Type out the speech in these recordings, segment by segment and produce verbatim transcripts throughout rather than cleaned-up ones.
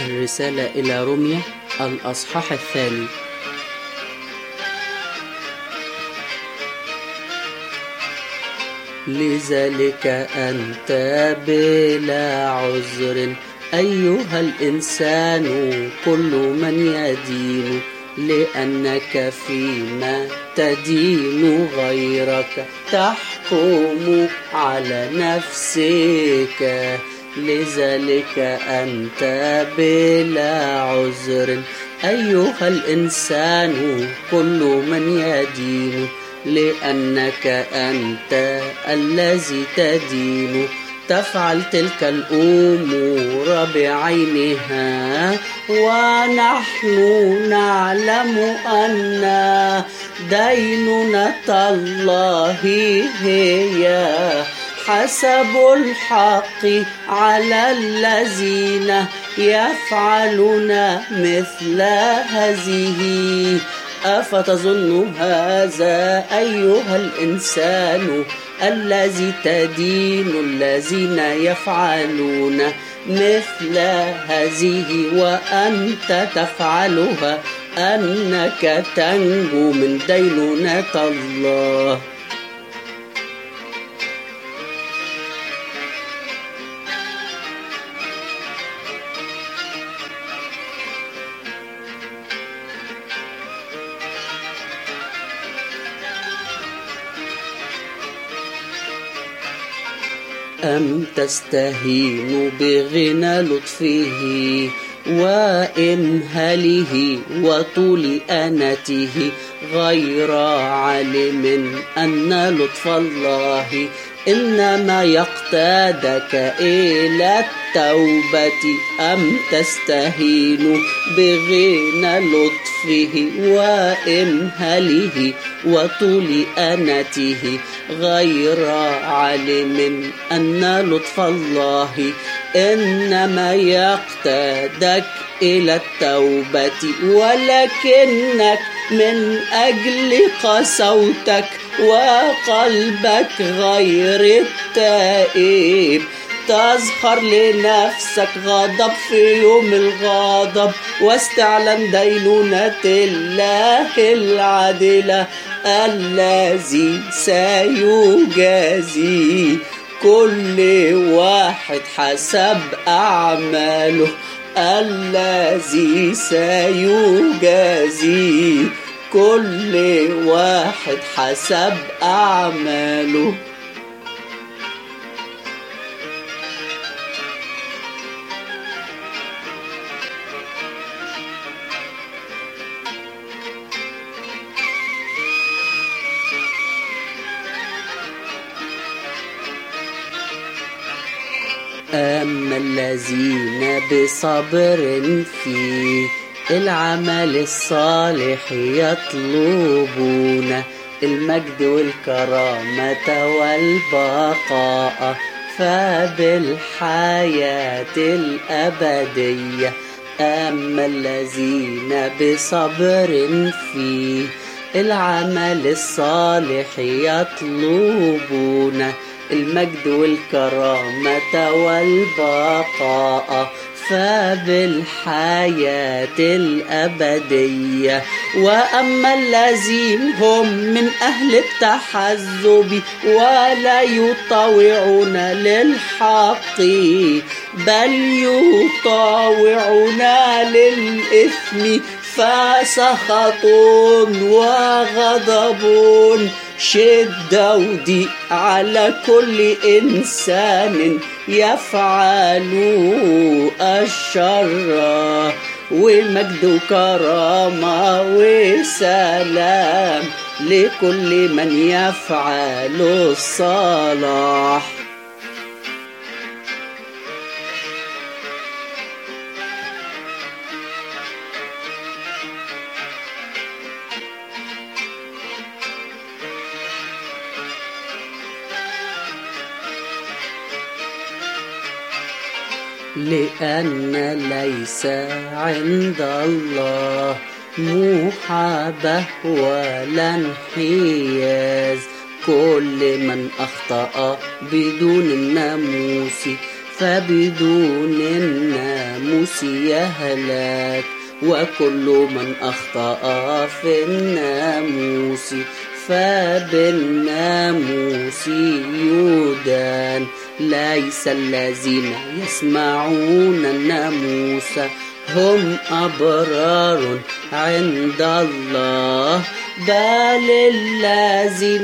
الرسالة إلى روميا الأصحاح الثاني. لذلك أنت بلا عذر أيها الإنسان كل من يدين، لأنك فيما تدين غيرك تحكم على نفسك. لذلك أنت بلا عذر أيها الإنسان كل من يدين، لأنك أنت الذي تدين. تفعل تلك الأمور بعينها، ونحن نعلم أن دينونة الله هي حسب الحق على الذين يفعلون مثل هذه. أفتظن هذا أيها الإنسان الذي تدين الذين يفعلون مثل هذه وأنت تفعلها أنك تنجو من دينونة الله؟ أم تستهين بغنى لطفه وإمهاله وطول أنته، غير عالم أن لطف الله إنما يقتادك إلى التوبة؟ أم تستهين بغنى لطفه وإمهاله وطول أنته، غير عالم أن لطف الله إنما يقتادك إلى التوبة، ولكنك من أجل قسوتك وقلبك غير التائب تظهر لنفسك غضب في يوم الغضب واستعلن دينونة الله العادلة، الذي سيجازي كل واحد حسب أعماله. الذي سيجازي كل واحد حسب أعماله. أما الذين بصبر في العمل الصالح يطلبون المجد والكرامة والبقاء فبالحياة الأبدية. أما الذين بصبر في العمل الصالح يطلبون المجد والكرامة والبقاء فبالحياة الأبدية. وأما الذين هم من أهل التحزب ولا يطاوعون للحق بل يطاوعون للإثم فسخط وغضب شدة وضيق على كل إنسان يفعل الشر، ومجد وكرامة وسلام لكل من يفعل الصلاح. لأن ليس عند الله محابة ولا انحياز، كل من أخطأ بدون الناموس فبدون الناموس يهلك، وكل من أخطأ في الناموس فبالناموس يدان. ليس الذين يسمعون الناموس هم أبرار عند الله، بل الذين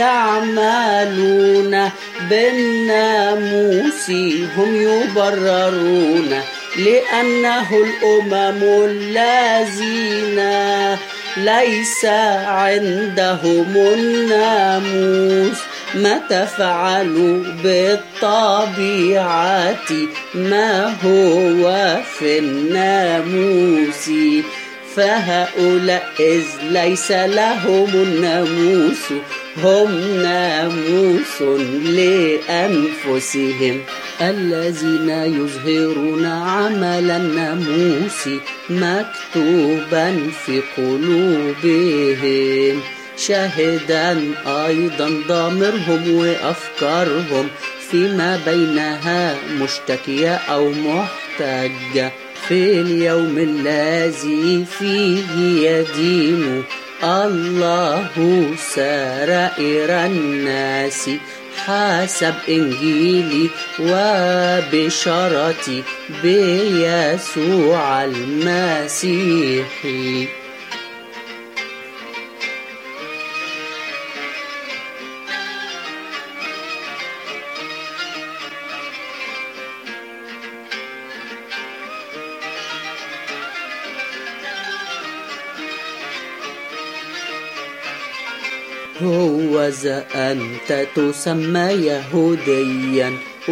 يعملون بالناموس هم يبررون، لأنه الأمم الذين ليس عندهم الناموس متى فعلوا بالطبيعة ما هو في الناموس، فهؤلاء إذ ليس لهم الناموس هم ناموس لأنفسهم. الذين يظهرون عمل الناموس مكتوبا في قلوبهم، شاهدا أيضا ضميرهم وأفكارهم فيما بينها مشتكية أو محتجة، في اليوم الذي فيه يدين الله سرائر الناس حسب إنجيلي وبشارتي بيسوع المسيح. هوذا أنت تسمى يهوديا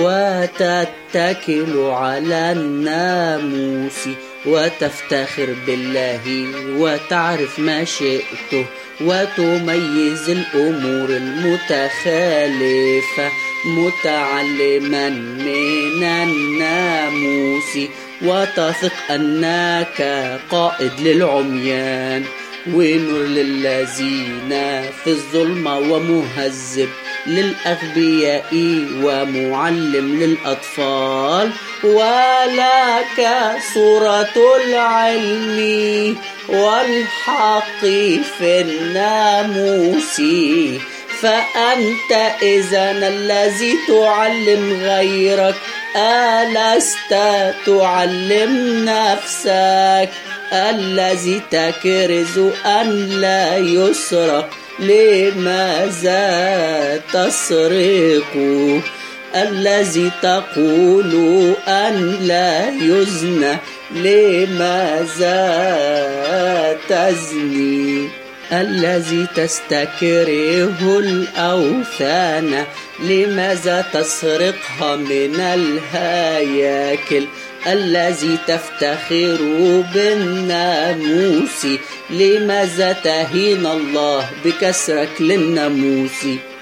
وتتكل على الناموس وتفتخر بالله وتعرف مشيئته وتميز الأمور المتخالفة، متعلما من الناموس وتثق أنك قائد للعميان ونور للذين في الظلمة ومهذب للأغبياء ومعلم للأطفال، ولك صورة العلم والحق في الناموس، فأنت إذن الذي تعلم غيرك ألست تعلم نفسك؟ الذي تكرز أن لا يسرق لماذا تسرق؟ الذي تقول أن لا يزنى لماذا تزني؟ الذي تستكره الأوثان لماذا تسرقها من الهياكل؟ الذي تفتخر بالناموس لماذا تهين الله بكسرك للناموس؟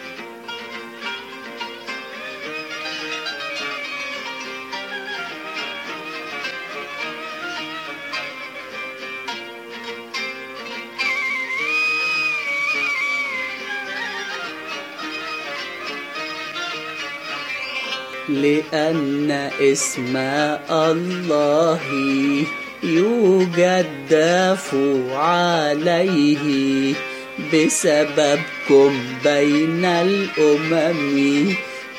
لأن اسم الله يجدف عليه بسببكم بين الأمم،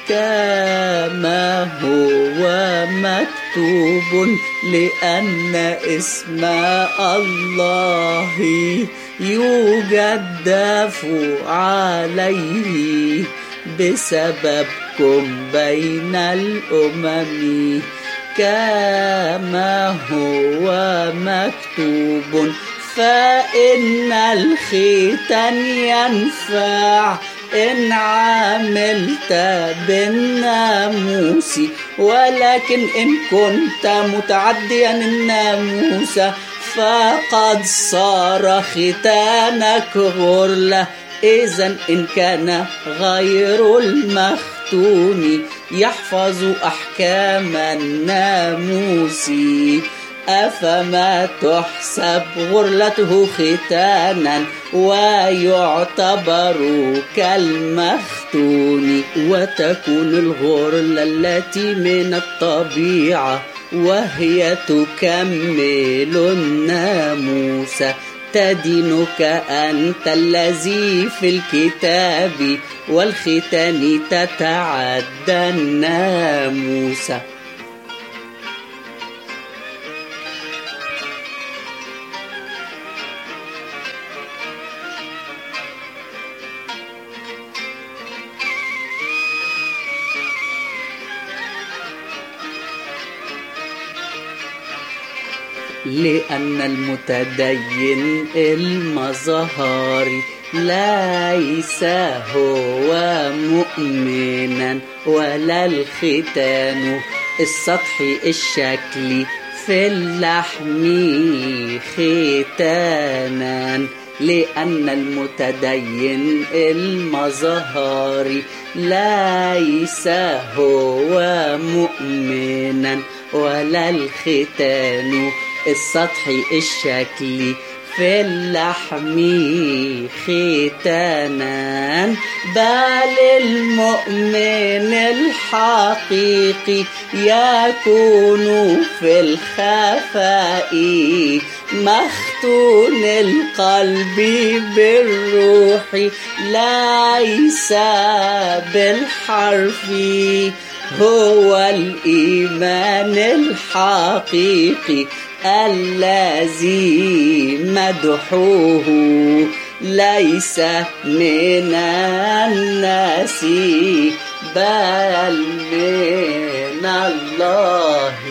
كما هو مكتوب لأن اسم الله يجدف عليه بسببكم بين الأمم، كما هو مكتوب. فإن الختان ينفع إن عملت بالناموس، ولكن إن كنت متعديا الناموس فقد صار ختانك غرلة. إذن إن كان غير المختون يحفظ أحكام الناموس أفما تحسب غرلته ختانا ويعتبر كالمختون؟ وتكون الغرلة التي من الطبيعة وهي تكمل الناموس تدينك أنت الذي في الكتاب والختان تتعدى الناموس. لأن المتدين المظهر ليس هو مؤمنا ولا الختان السطحي الشكلي في اللحم ختانا. لأن المتدين المظهر ليس هو مؤمنا ولا الختان السطحي الشكلي في اللحم ختانا، بل المؤمن الحقيقي يكون في الخفاء مختون القلب بالروح ليس بالحرف. هو الإيمان الحقيقي الذي مدحوه ليس من الناس بل من الله.